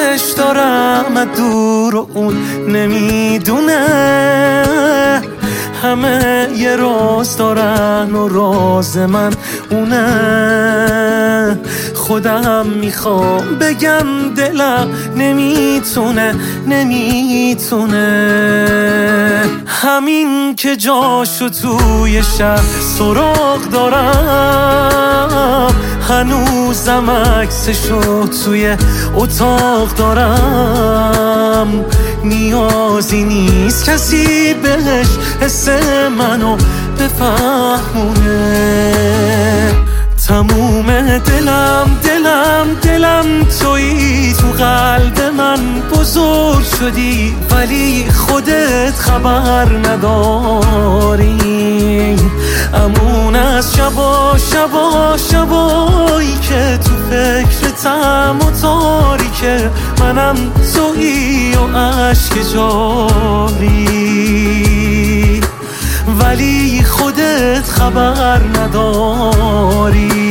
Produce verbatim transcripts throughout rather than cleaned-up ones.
دوستش دارم از دور و اون نمیدونه. همه یه راز دارن و راز من اونه. خودم میخوام بگم دلم نمیتونه نمیتونه. همین که جاشو توی شهر سراغ دارم، هنوزم عکسشو توی اتاق دارم. نیازی نیست کسی بهش حس منو بفهمونه. تموم دلم دلم دلم تویی، تو قلب من بزرگ شدی ولی خودت خبر نداری. امون از شبا شبا شبایی که تو فکرتم و تاریکه، منم تویی و عشق جاری ولی خودت خبر نداری.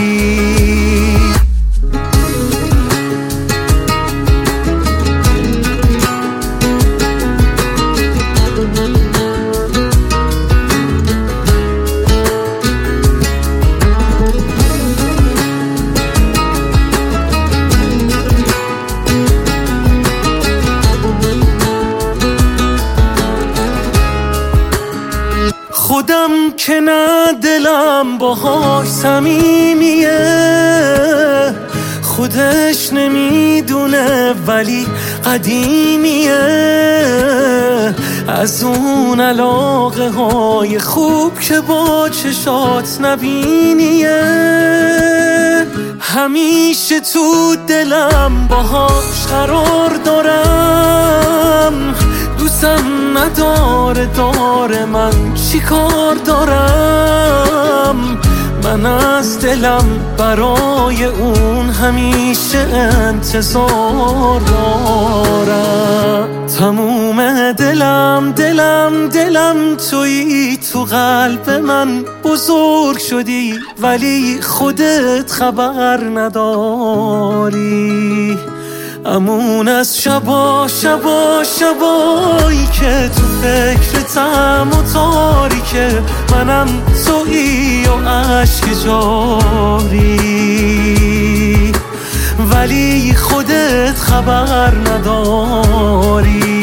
خودم که نه دلم باهاش صمیمیه، خودش نمیدونه ولی قدیمیه. از اون علاقه های خوب که با چشات نبینیه. همیشه تو دلم باهاش قرار دارم. دوستم نداره داره من چی کار دارم. من از دلم برای اون همیشه انتظار دارم. تموم دلم دلم دلم تویی، تو قلب من بزرگ شدی ولی خودت خبر نداری. امون از شبا شبا شبایی که تو فکرتم و تاریکه، منم تویی و عشق جاری ولی خودت خبر نداری.